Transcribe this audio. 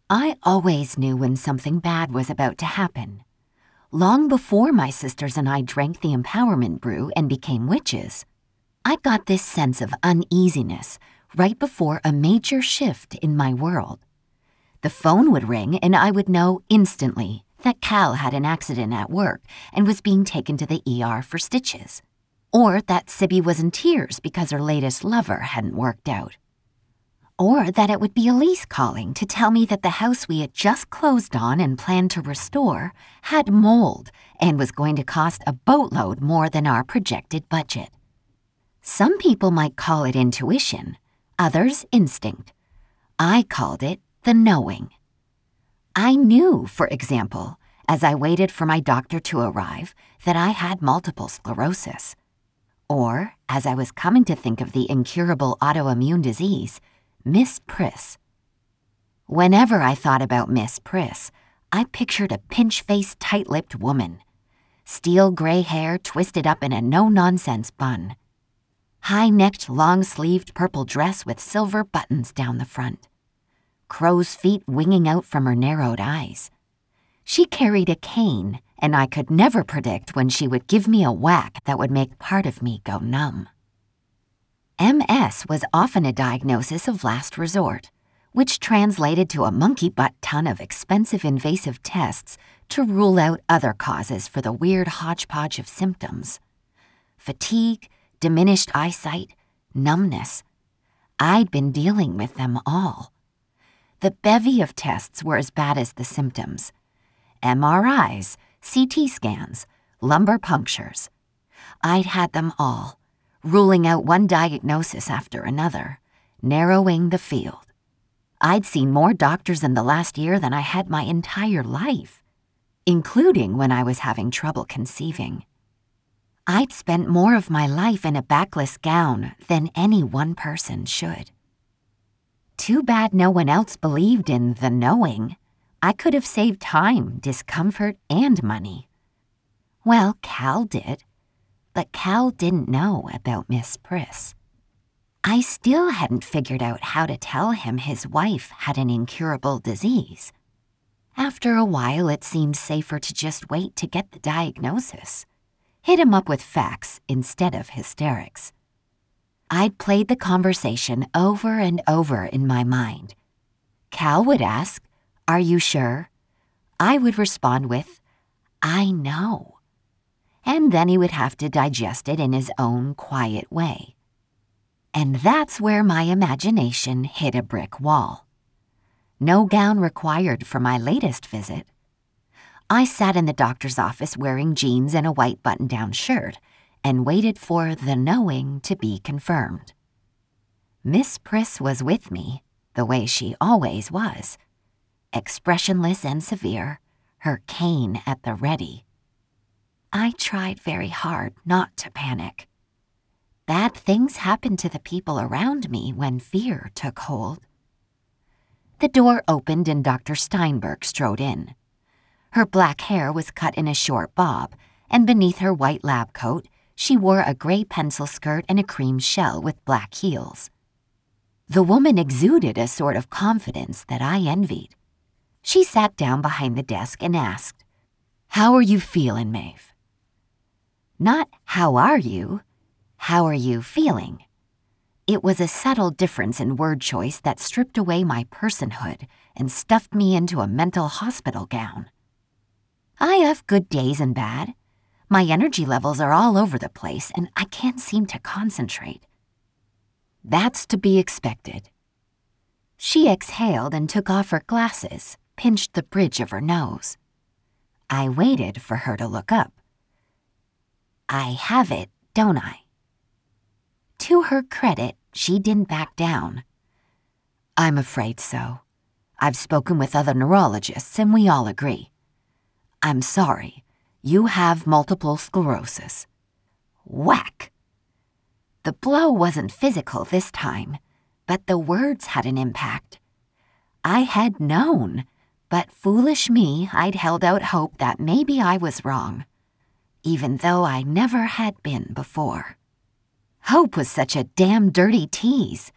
I always knew when something bad was about to happen. Long before my sisters and I drank the empowerment brew and became witches, I got this sense of uneasiness right before a major shift in my world. The phone would ring and I would know instantly that Cal had an accident at work and was being taken to the ER for stitches, or that Sibby was in tears because her latest lover hadn't worked out, or that it would be Elise calling to tell me that the house we had just closed on and planned to restore had mold and was going to cost a boatload more than our projected budget. Some people might call it intuition, others instinct. I called it the knowing. I knew, for example, as I waited for my doctor to arrive, that I had multiple sclerosis. Or, as I was coming to think of the incurable autoimmune disease, Miss Priss. Whenever I thought about Miss Priss, I pictured a pinch-faced, tight-lipped woman. Steel gray hair twisted up in a no-nonsense bun. High-necked, long-sleeved purple dress with silver buttons down the front. Crow's feet winging out from her narrowed eyes. She carried a cane, and I could never predict when she would give me a whack that would make part of me go numb. MS was often a diagnosis of last resort, which translated to a monkey-butt ton of expensive invasive tests to rule out other causes for the weird hodgepodge of symptoms. Fatigue, diminished eyesight, numbness. I'd been dealing with them all. The bevy of tests were as bad as the symptoms. MRIs, CT scans, lumbar punctures. I'd had them all, ruling out one diagnosis after another, narrowing the field. I'd seen more doctors in the last year than I had my entire life, including when I was having trouble conceiving. I'd spent more of my life in a backless gown than any one person should. Too bad no one else believed in the knowing. I could have saved time, discomfort, and money. Well, Cal did, but Cal didn't know about Miss Priss. I still hadn't figured out how to tell him his wife had an incurable disease. After a while, it seemed safer to just wait to get the diagnosis. Hit him up with facts instead of hysterics. I'd played the conversation over and over in my mind. Cal would ask, "Are you sure?" I would respond with, "I know." And then he would have to digest it in his own quiet way. And that's where my imagination hit a brick wall. No gown required for my latest visit. I sat in the doctor's office wearing jeans and a white button-down shirt and waited for the knowing to be confirmed. Miss Priss was with me, the way she always was, expressionless and severe, her cane at the ready. I tried very hard not to panic. Bad things happened to the people around me when fear took hold. The door opened and Dr. Steinberg strode in. Her black hair was cut in a short bob, and beneath her white lab coat, she wore a gray pencil skirt and a cream shell with black heels. The woman exuded a sort of confidence that I envied. She sat down behind the desk and asked, "How are you feeling, Maeve?" Not "how are you?" "How are you feeling?" It was a subtle difference in word choice that stripped away my personhood and stuffed me into a mental hospital gown. I have good days and bad. My energy levels are all over the place and I can't seem to concentrate. That's to be expected. She exhaled and took off her glasses, pinched the bridge of her nose. I waited for her to look up. I have it, don't I? To her credit, she didn't back down. I'm afraid so. I've spoken with other neurologists and we all agree. I'm sorry. You have multiple sclerosis. Whack! The blow wasn't physical this time, but the words had an impact. I had known, but foolish me, I'd held out hope that maybe I was wrong, even though I never had been before. Hope was such a damn dirty tease.